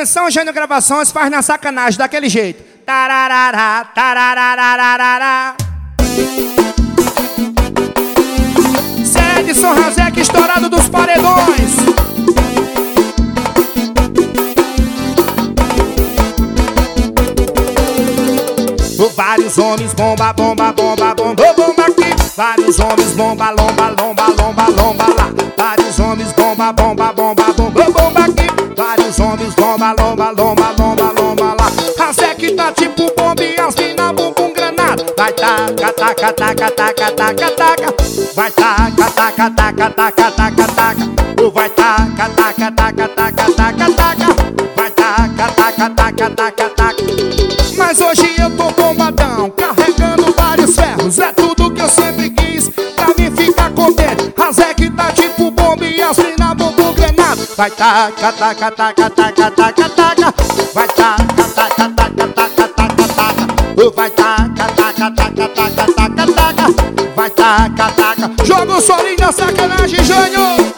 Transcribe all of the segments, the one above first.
Atenção, Jânio Gravações, faz na sacanagem, daquele jeito. Tararará, tarararararará. Edson Razek, estourado dos paredões. Vários homens bomba, bomba, bomba, bomba, bomba aqui. Vários homens bomba, lomba, lomba, lomba, lomba lá. Vários homens bomba, bomba, bomba, bomba, bomba aqui. Vários homens bomba, lomba, lomba, lomba, lomba lá. Razek tá tipo bomba e as mina bumbum granada. Vai taca, taca, taca, taca, taca, taca. Vai taca, taca, taca, taca, taca, taca. Vai taca, taca, taca, taca, taca, taca. Vai taca, taca, taca, taca, taca. Mas hoje eu tô bombadão, carregando vários ferros. É tudo que eu sempre quis, pra mim ficar contente. Razek tá tipo bomba e as mina bumbum granada. Vai taca, taca, taca, taca, taca, taca. Vai taca, taca, taca, taca, taca, taca. Vai taca, taca, taca, taca, taca, taca. Vai taca, taca. Joga o solinho da sacanagem, Jânio.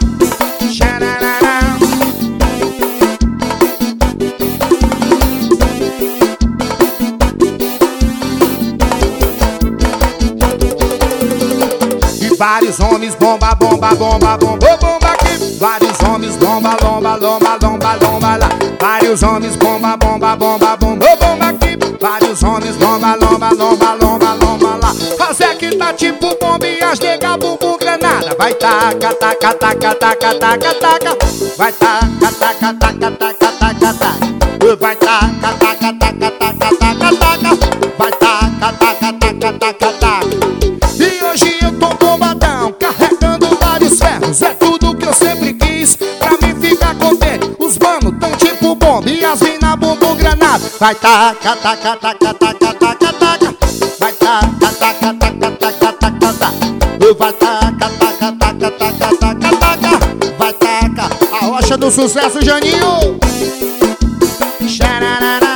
Vários homens bomba, bomba, bomba, bomba, bomba aqui. Vários homens bomba, lomba, lomba, lomba, lomba lá. Vários homens bomba, bomba, bomba, bomba, bomba aqui. Vários homens bomba, lomba, lomba, lomba, lomba lá. Razek tá tipo bomba e as nega bumbum granada. Vai taca, taca, taca, taca, taca, taca. Vai taca, taca, taca, taca, taca, taca. Vai taca, taca, taca, taca, taca, taca. Vai taca, taca, taca, taca, taca. E hoje eu tô bombadão, carregando vários ferros. É tudo que eu sempre quis, pra mim ficar contente. Os manos tão tipo bomba e as mina bumbum granada. Vai taca, taca, taca, taca, taca, taca. Vai taca, taca, taca, taca, taca, taca. Vai taca, taca, taca, taca, taca, taca. Vai taca, a rocha do sucesso, Janinho. Xararara.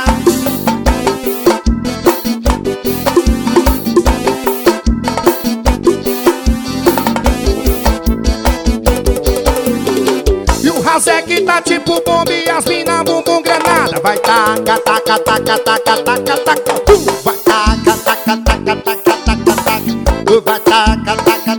Razek tá tipo bomba e as mina bumbum granada. Vai taca, taca, taca, taca, taca, taca. Vai taca, taca, taca, taca, taca, taca. Vai taca, taca,